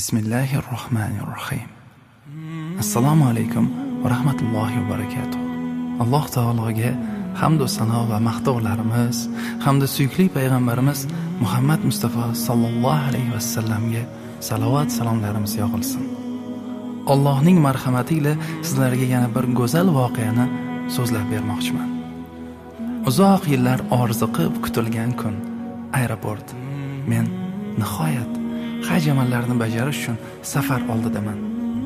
Bismillahirrohmanirrohim. Assalomu alaykum va rahmatullohi va barakatuh. Alloh taologa hamd va sano va maqtovlarimiz hamda suyukli payg'ambarimiz Muhammad Mustafa sallallohu alayhi va sallamga salovat salomlarimiz yog'ilsin. Allohning marhamati ila sizlarga yana bir go'zal voqeani so'zlab bermoqchiman. Uzoq yillar orzu qilib kutilgan kun, aeroport. Men nihoyat haj amallarini bajarish uchun safar oldidaman.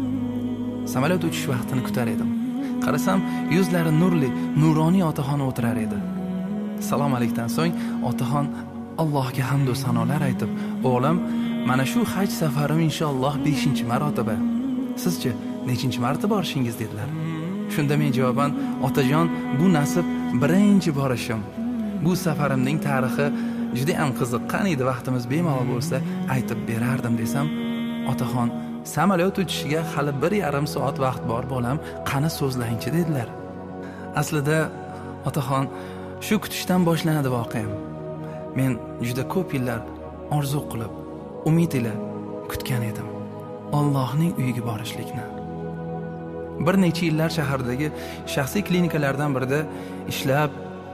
Samolyot uchish vaqtini kutar edim. Qarasam, yuzlari nurli, nuroniy otaxon o'tirar edi. Salom alaykumdan so'ng otaxon Allohga hamd va sanolar aytib, "O'g'lim, mana shu haj safarim inshaalloh 5-marotaba. Sizchi nechinchi marta borishingiz?" dedilar. Shunda men javoban, "Otajon, bu nasib birinchi borishim. Bu safarimning tarixi juda ham qiziq. Qani edi vaqtimiz bemalol bo'lsa aytib berardim" desam, otaxon, "Samolyot uchishiga hali 1,5 soat vaqt bor bolam, qani so'zlayinchi" dedilar. Aslida otaxon, shu kutishdan boshlanadi voqeam. Men juda ko'p yillar orzu qilib, umid ila kutgan edim Allohning uyiga borishlikni. Bir necha yillar shahardagi shaxsiy klinikalardan birida ishlab,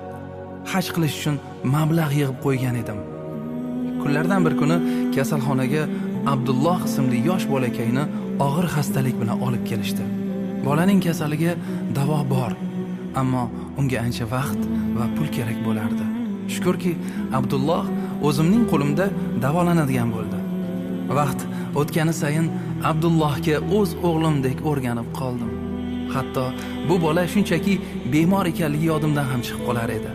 haj qilish uchun mablag' yig'ib qo'ygan edim. Kunlardan bir kuni kasalxonaga Abdulloh ismli yosh bolakayni og'ir xastalik bilan olib kelishdi. Bolaning kasaliga davo bor, ammo unga ancha vaqt va pul kerak bo'lardi. Shukrki, Abdulloh o'zimning qo'limda davolanadigan bo'ldi. Vaqt o'tgani sayin Abdullohga o'z o'g'limdek o'rganib qoldim. Hatto bu bola shunchaki bemor ekanligi yodimdan ham chiqib qolar edi.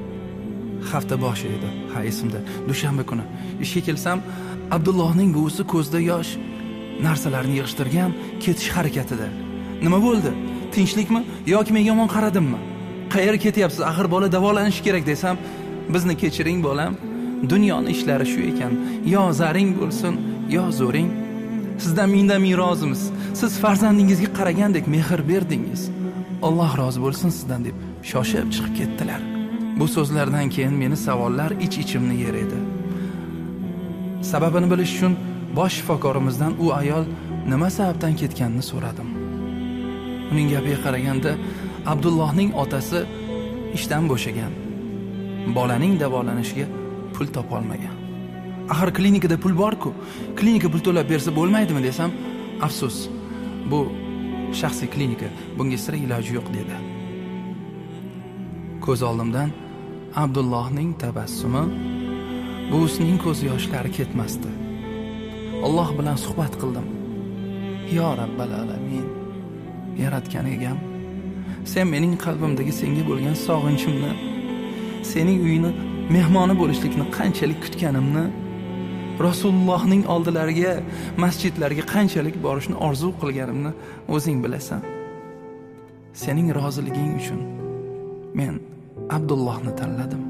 Hafta boshi edi, esimda, dushanba kuni. Ishga kelsam, Abdullohning buvisi ko'zda yosh, narsalarni yig'ishtirgan, ketish harakatida. "Nima bo'ldi? Tinchlikmi yoki menga yomon qaradimmi? Qayerga ketyapsiz? Axir bola davolanishi kerak" desam, "Bizni kechiring bolam, dunyoning ishlari shu ekan. Yo zaring bo'lsin, yo zo'ring. Sizdan ming rozimiz. Siz farzandingizga qaragandek mehr berdingiz. Alloh rozi bo'lsin sizdan" deb shoshib chiqib ketdilar. Bu so'zlardan keyin meni savollar ich-ichimni yer edi. Sababini bilish uchun bosh shifokorimizdan u ayol nima sababdan ketganini so'radim. Uning gapiga qaraganda, Abdullohning otasi ishdan bo'shagan. Bolaning davolanishiga pul topa olmagan. Axir klinikada pul bor-ku, klinika pul to'lab bersa bo'lmaydimi desam, "Afsus, bu shaxsiy klinika, bunga sira iloji yo'q" dedi. Ko'z oldimdan Abdullohning tabassumi, buvisining ko'z yoshlari ketmasdi. Alloh bilan suhbat qildim. "Yo Rabbal alamin, yaratgan egam, sen mening qalbimdagi senga bo'lgan sog'inchimni, sening uyini mehmoni bo'lishlikni qanchalik kutganimni, Rasulullohning oldilariga, masjidlarga qanchalik borishni orzu qilganimni o'zing bilasan. Sening roziliging uchun men Abdullohni tanladim.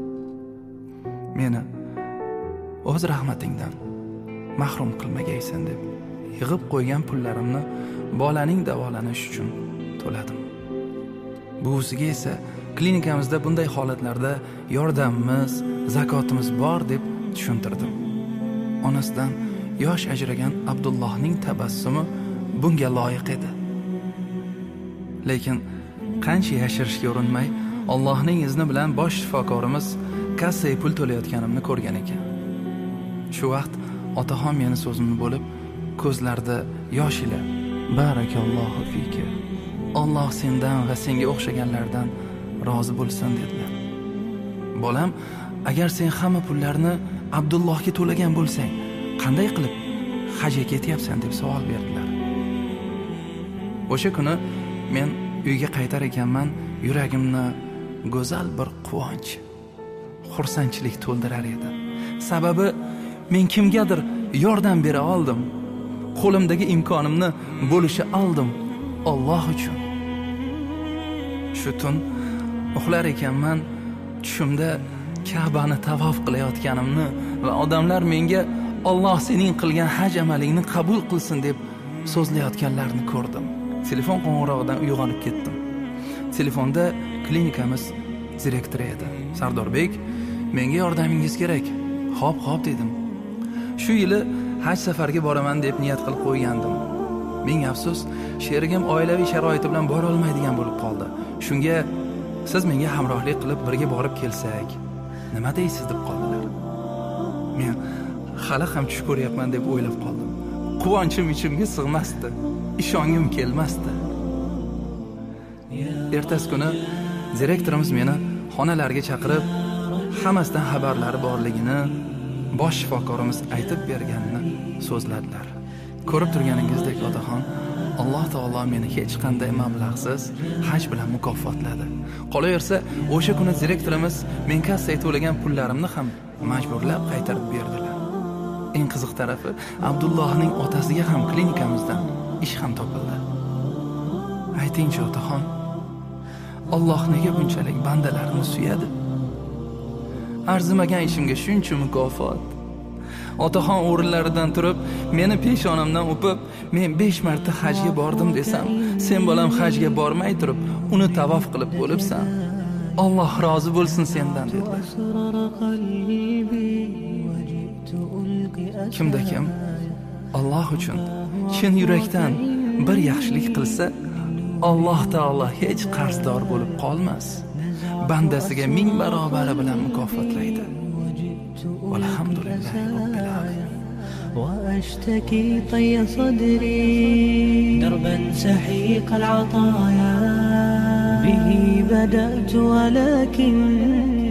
Meni o'z rahmatingdan mahrum qilmagaysan" deb yig'ib qo'ygan pullarimni bolaning davolanishi uchun to'ladim. Buvisiga esa klinikamizda bunday holatlarda yordamimiz, zakotimiz bor deb tushuntirdim. Onasidan yosh ajragan Abdullohning tabassumi bunga loyiq edi. Lekin qancha yashirishga urinmay, Allohning izni bilan bosh shifokorimiz kassaga pul to'layotganimni ko'rgan ekan. Shu vaqt otaxon meni so'zimni bo'lib, ko'zlarida yosh ila "Barakallohu fika. Alloh sendan va senga o'xshaganlardan rozi bo'lsin" dedilar. "Bolam, agar sen hamma pullarni Abdullohga to'lagan bo'lsang, qanday qilib hajga ketyapsan?" deb savol berdilar. O'sha kuni men uyga qaytar ekanman, yuragimni go'zal bir quvonch, xursandchilik to'ldirar edi. Sababi men kimgadir yordam bera oldim. Qo'limdagi imkonimni bo'lisha oldim Alloh uchun. Shu tun uxlar ekanman, tushimda Ka'bani tavof qilayotganimni va odamlar menga "Alloh sening qilgan haj amalingni qabul qilsin" deb so'zlayotganlarni ko'rdim. Telefon qo'ng'irog'idan uyg'onib ketdim. Telefonda klinikamiz direktori edi. "Sardorbek, menga yordamingiz kerak." "Xo'p" dedim. Shu yili haj safariga boraman deb niyat qilib qo'ygandim. Ming afsus, sherigim oilaviy sharoiti bilan bora olmaydigan bo'lib qoldi. Shunga siz menga hamrohlik qilib birga borib kelsak, nima deysiz deb qoldilar. Men hali ham tush ko'ryapman deb o'ylab qoldim. Quvonchim ichimga sig'masdi. Ishongim kelmasdi. Ertasi kuni direktorimiz meni xonalarga chaqirib, hammasidan xabarlari borligini bosh shifokorimiz aytib berganini so'zladilar. Ko'rib turganingizdek, otaxon, Alloh taolo meni hech qanday mablag'siz haj bilan mukofotladi. Qolaversa, o'sha kuni direktorimiz men kassaga to'lagan pullarimni ham majburlab qaytarib berdilar. Eng qiziq tarafi, Abdullohning otasiga ham klinikamizdan ish ham topildi. Aytingchi otaxon, Alloh nega bunchalik bandalarini suyadi? Arzimagan ishimga shuncha mukofot. Otaxon o'rinlaridan turib, meni peshonamdan o'pib, men 5 marta hajga bordim desam, sen bolam hajga bormay turib, uni tavof qilib bo'libsan. Alloh rozi bo'lsin sendan dedilar. Kimda kim Alloh uchun chin yurakdan bir yaxshilik qilsa, Alloh taolo hech qarzdor bo'lib qolmas. Bandasiga 1000 barobari bilan mukofotlaydi. Alhamdulillahi robbil alamin. وأشتكي طي صدري دربا سحيق العطايا به بدأت ولكن